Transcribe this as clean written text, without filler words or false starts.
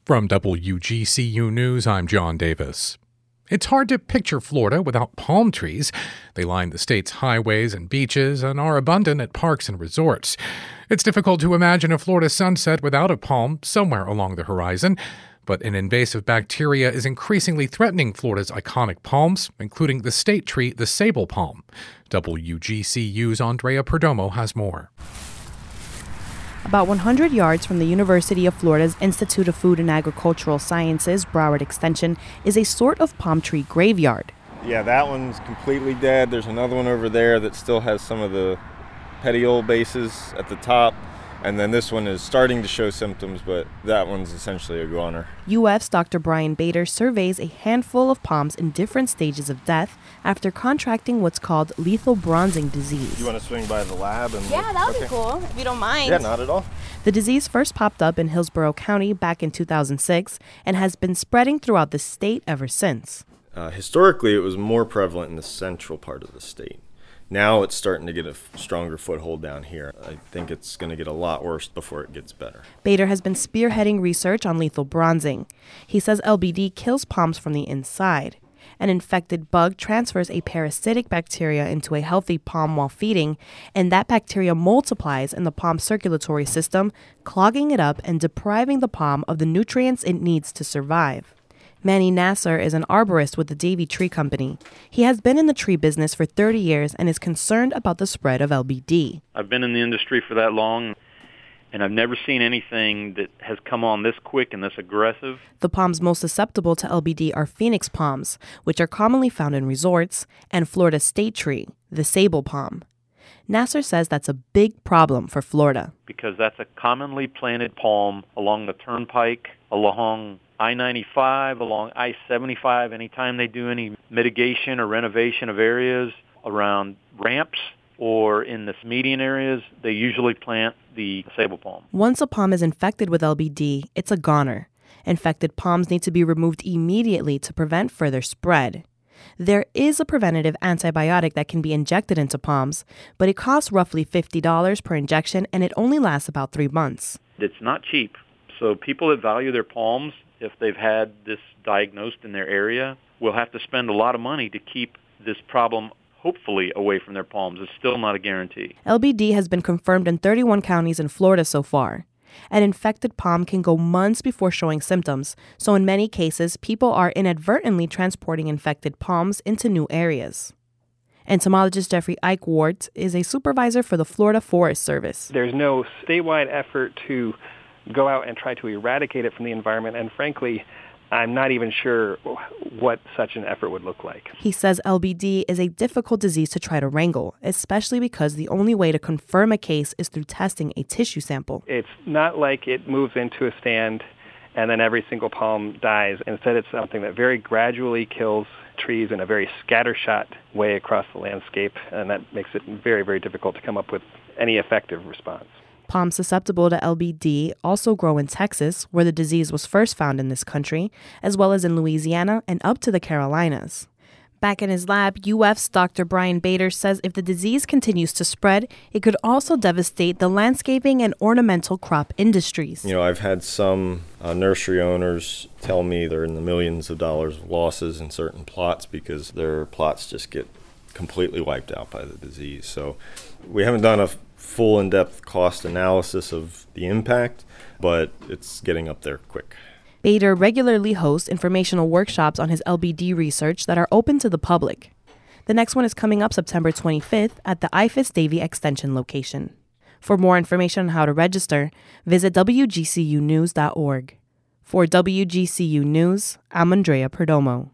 From WGCU News, I'm John Davis. It's hard to picture Florida without palm trees. They line the state's highways and beaches and are abundant at parks and resorts. It's difficult to imagine a Florida sunset without a palm somewhere along the horizon. But an invasive bacteria is increasingly threatening Florida's iconic palms, including the state tree, the sable palm. WGCU's Andrea Perdomo has more. About 100 yards from the University of Florida's Institute of Food and Agricultural Sciences, Broward Extension, is a sort of palm tree graveyard. Yeah, that one's completely dead. There's another one over there that still has some of the petiole bases at the top. And then this one is starting to show symptoms, but that one's essentially a goner. UF's Dr. Brian Bader surveys a handful of palms in different stages of death after contracting what's called lethal bronzing disease. You want to swing by the lab? Yeah, that would be cool, if you don't mind. Yeah, not at all. The disease first popped up in Hillsborough County back in 2006 and has been spreading throughout the state ever since. Historically, it was more prevalent in the central part of the state. Now it's starting to get a stronger foothold down here. I think it's going to get a lot worse before it gets better. Bader has been spearheading research on lethal bronzing. He says LBD kills palms from the inside. An infected bug transfers a parasitic bacteria into a healthy palm while feeding, and that bacteria multiplies in the palm circulatory system, clogging it up and depriving the palm of the nutrients it needs to survive. Manny Nasser is an arborist with the Davey Tree Company. He has been in the tree business for 30 years and is concerned about the spread of LBD. I've been in the industry for that long, and I've never seen anything that has come on this quick and this aggressive. The palms most susceptible to LBD are Phoenix palms, which are commonly found in resorts, and Florida state tree, the sable palm. Nasser says that's a big problem for Florida. Because that's a commonly planted palm along the turnpike, along I-95, along I-75, anytime they do any mitigation or renovation of areas around ramps or in the median areas, they usually plant the sable palm. Once a palm is infected with LBD, it's a goner. Infected palms need to be removed immediately to prevent further spread. There is a preventative antibiotic that can be injected into palms, but it costs roughly $50 per injection and it only lasts about 3 months. It's not cheap. So people that value their palms, if they've had this diagnosed in their area, will have to spend a lot of money to keep this problem hopefully away from their palms. It's still not a guarantee. LBD has been confirmed in 31 counties in Florida so far. An infected palm can go months before showing symptoms, so in many cases, people are inadvertently transporting infected palms into new areas. Entomologist Jeffrey Eichwart is a supervisor for the Florida Forest Service. There's no statewide effort to go out and try to eradicate it from the environment, and frankly, I'm not even sure what such an effort would look like. He says LBD is a difficult disease to try to wrangle, especially because the only way to confirm a case is through testing a tissue sample. It's not like it moves into a stand and then every single palm dies. Instead, it's something that very gradually kills trees in a very scattershot way across the landscape, and that makes it very, very difficult to come up with any effective response. Palms susceptible to LBD also grow in Texas, where the disease was first found in this country, as well as in Louisiana and up to the Carolinas. Back in his lab, UF's Dr. Brian Bader says if the disease continues to spread, it could also devastate the landscaping and ornamental crop industries. You know, I've had some nursery owners tell me they're in the millions of dollars of losses in certain plots because their plots just get completely wiped out by the disease. So we haven't done a full in-depth cost analysis of the impact, but it's getting up there quick. Bader regularly hosts informational workshops on his LBD research that are open to the public. The next one is coming up September 25th at the IFAS Davey Extension location. For more information on how to register, visit WGCUnews.org. For WGCU News, I'm Andrea Perdomo.